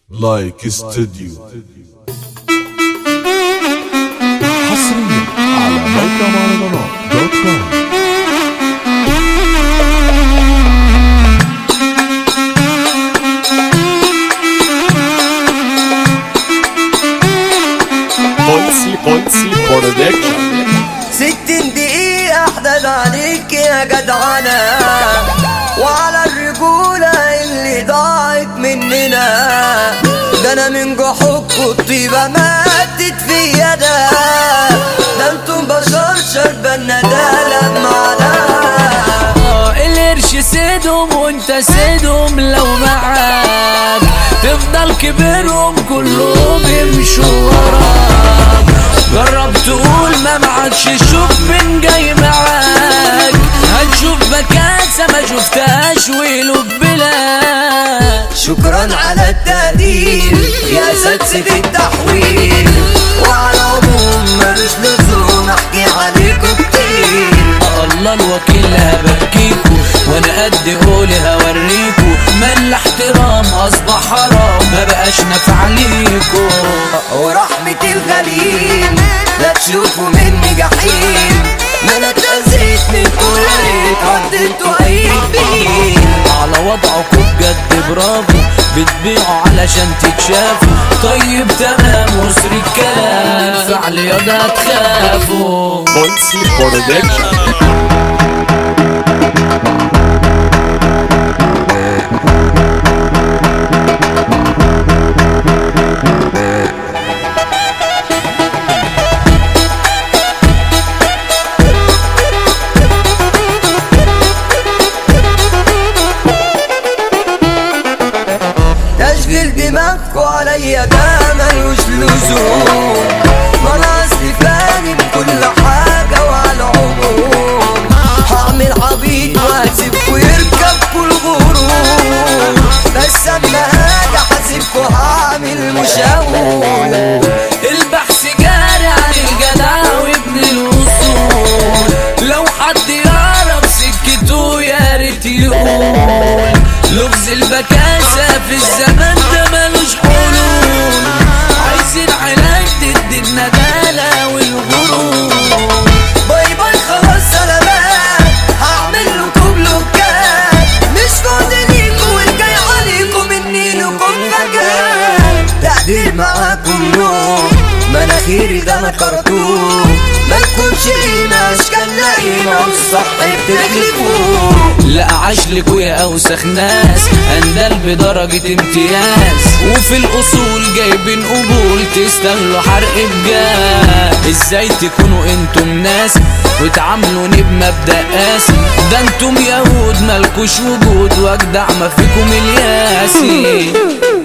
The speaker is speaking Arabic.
لايك استوديو حصريا على موقع مهرجانات دوت كوم. بولسي برودكشن. 60 دقيقة احدد عليك يا جدعانة، وعلى الرجولة اللي ضاعت مننا. ده انا من جحوكوا الطيبة ماتت فيا، ده انتم بشر شربنا ده لمعنا. القرش سيدهم وانت سيدهم، لو معاك تفضل كبيرهم كلهم يمشوا وراك. جرب تقول ما معكش، شوف من جاي معاك. هتشوف بكاسة ما شفتهاش ويلوب بلاك. شكرا على التقدير يا سدس التحويل، وعلى العموم ملوش لزوم احكي عليكم كتير. الله الوكيل هبكيكوا، وانا قد قولي هوريكوا. ما الاحترام اصبح حرام، ما بقاش نافع ليكوا. ورحمة الغليل لا تشوفوا مني جحيم، ما انا اتأذيت منكوا يا ريت عديتوا اي كبير. على وضعكوا بجد برافو، بتبيعوا علشان تتشافوا. طيب تمام وسر الكلام، الفعل ياضا تخافوا. بولسي برودكشن. تشغيل دماغكوا عليا ده ملوش لزوم، ما انا اصلي فاهم كل حاجة وعلى العموم. هعمل عبيط وهسيبكوا يركبكوا الغرور، بس اما هاجي حاسبكوا هعمل مشاور. البحث جاري عن الجدع وابن الوصول، لو حد يعرف سكته يا ريت يقول. لغز البكاسة في الزمن ده ملوش حلول، عايزين علاج ضد الندالة والغرور. باي باي خلاص سلامات، هعمل لكم بلوكات. مش فاضي ليكوا والجاي عليكم مني لكم فجأة. تقدير معاكم نوم، مناخيري ده انا كرتون. مالكمش قيمة اشكال لاقيمة والصح بتغلبوا. لا عاشلكوا يا اوسخ ناس، اندل بدرجة امتياز. وفي الاصول جايبين قبول، تستاهلوا حرق بجاز. ازاي تكونوا انتم ناس وتعاملوني بمبدأ قاسي؟ ده انتم يهود مالكوش وجود، واجدع ما فيكم الياسي.